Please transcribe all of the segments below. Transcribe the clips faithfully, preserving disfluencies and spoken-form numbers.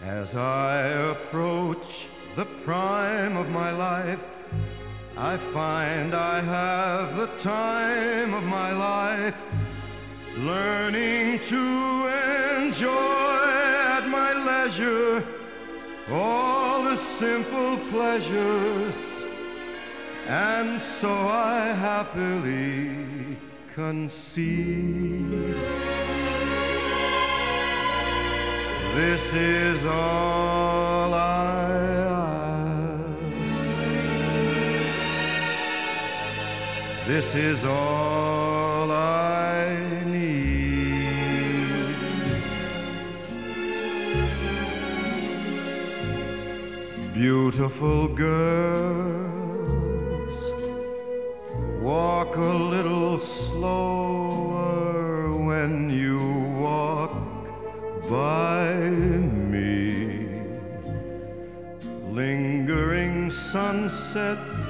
As I approach the prime of my life, I find I have the time of my life, learning to enjoy at my leisure all the simple pleasures, and so I happily conceive. This is all I ask. This is all I need. Beautiful girls, walk a little slower when you walk by me. Lingering sunsets,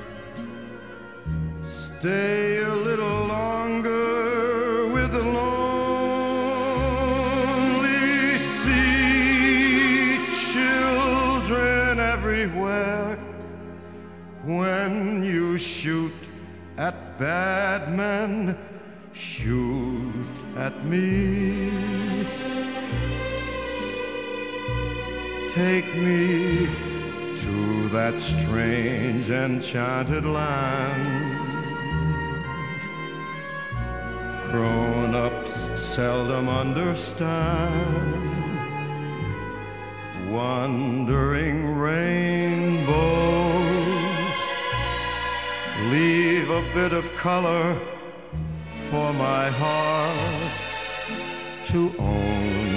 stay a little longer with the lonely sea. Children everywhere, when you shoot at bad men, shoot at me. Take me to that strange enchanted land. Grown-ups seldom understand. Wandering rainbows leave a bit of color for my heart to own.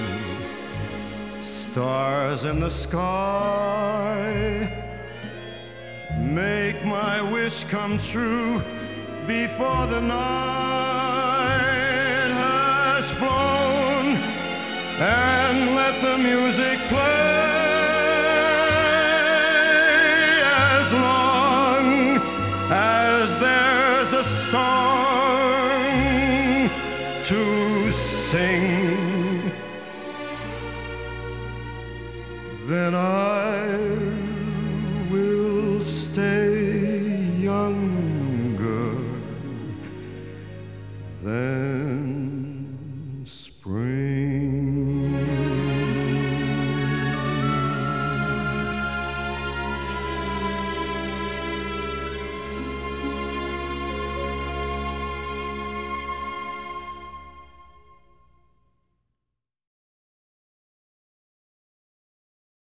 Stars in the sky make my wish come true before the night has flown, and let the music play as long as there's a song to sing. Then I will stay younger than